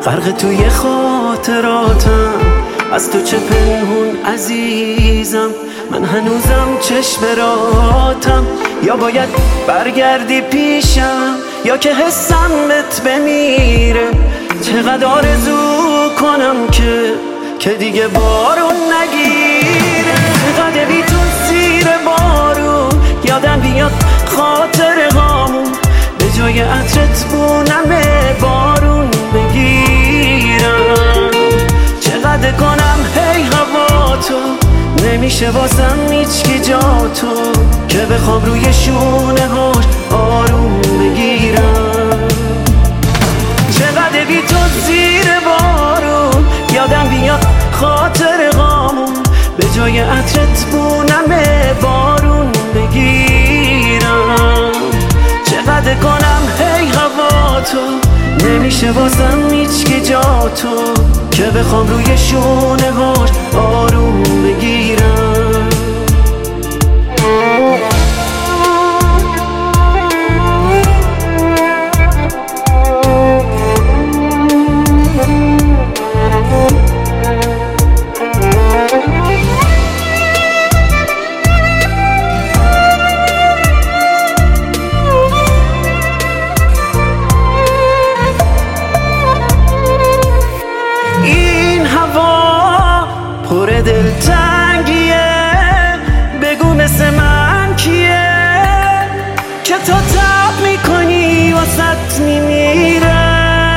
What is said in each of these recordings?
غرق توی خاطراتم، از تو چه پنهون عزیزم. من هنوزم چشم راتم، یا باید برگردی پیشم یا که حسم بهت بمیره. چقدر آرزو کنم که دیگه بارون نگیره. چقدر بی تو زیر بارون یادم بیاد خاطر هامون، به جای عطرت بونم بارون بگیرم. چقدر کنم هی هوا تو، نمیشه واسم هیچکی جا تو، که بخوام روی شونه هاش آروم بگیرم. چقدر بی تو زیر بارون یادم بیاد خاطر هامون، به جای عطرت بونم بارون بگیرم. چقدر کنم هی هوا تو، نمیشه واسم هیچکی جا تو، که بخوام روی شونه هاش آروم بگیرم. پر دلتنگیه، بگو مثل من کیه که تو تب میکنی واسط میمیره.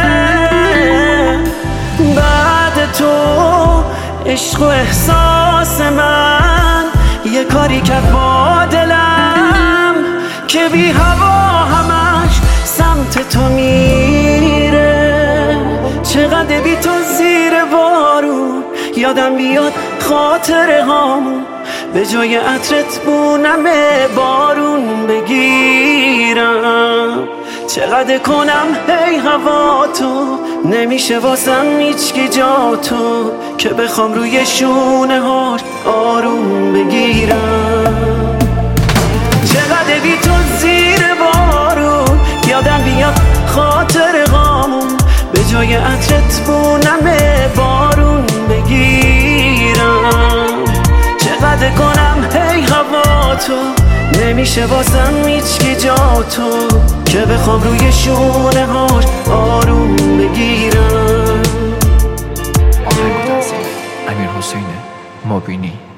بعد تو عشق و احساس من یه کاری کرد با دلم، که بی هوا همش سمت تو میره. چقدر بی تو زیر بارون یادم بیاد خاطر هامون، به جای عطرت بونم بارون بگیرم. چقدر کنم هی هوا تو، نمیشه واسم هیچکی جا تو، که بخوام روی شونه هاش آروم بگیرم. چقدر بی تو زیر بارون یادم بیاد خاطر هامون، به جای عطرت بونم بارون بگیرم. چقدر کنم هی هوا تو، نمیشه واسم هیچکی جا تو، که بخوام روی شونه هاش آروم بگیرم. آهنگ تنظیم امیرحسین مبینی.